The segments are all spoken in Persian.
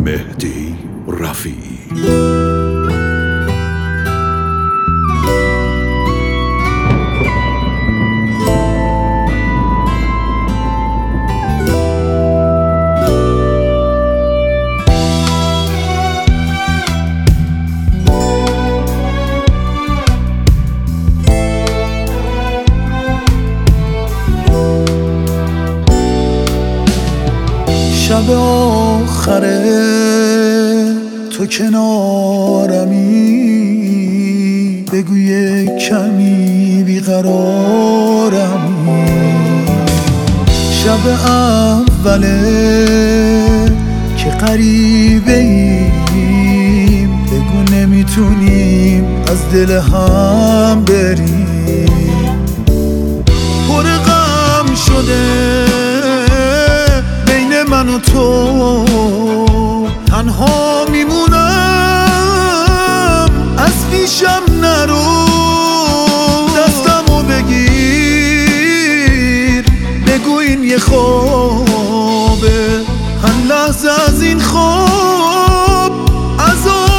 مهدی رفیعی. شب آخره تو کنارمی، بگو یک کمی بیقرارمی. شب اوله که غریبه ایم، بگو نمیتونیم از دل هم بریم. پر غم شده من و تو، تنها میمونم، از پیشم نرو. دستمو بگیر، بگو این یه خوابه، هر لحظه از این خواب عذابه.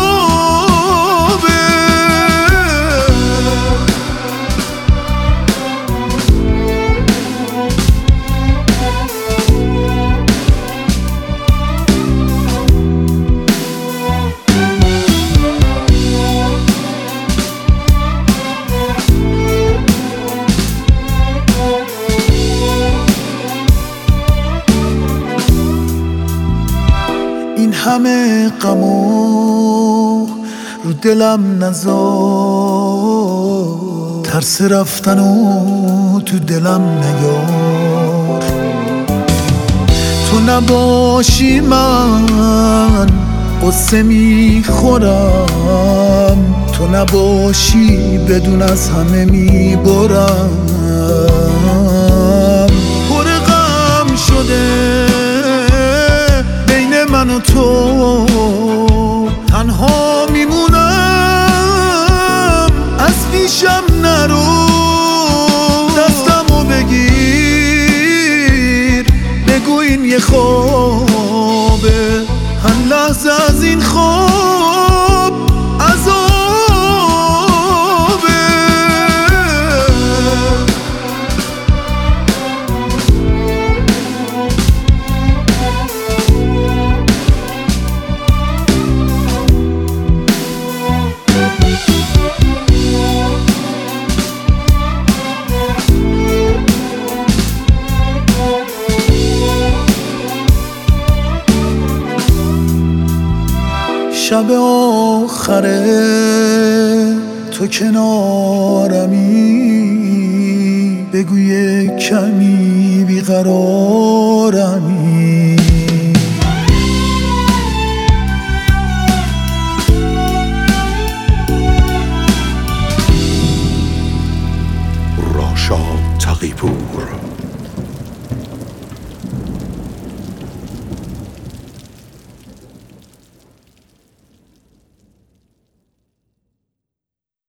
این همه غمو رو دلم نذار، ترس رفتنو تو دلم نیار. تو نباشی من قصه میخورم، تو نباشی بدون از همه میبرم. پر غم شده من و تو، تنها میمونم، از پیشم نرو. دستمو بگیر، بگو این یه خوابه، هر لحظه از این خواب عذابه. شب آخره تو کنارمی، بگو یک کمی بیقرارمی.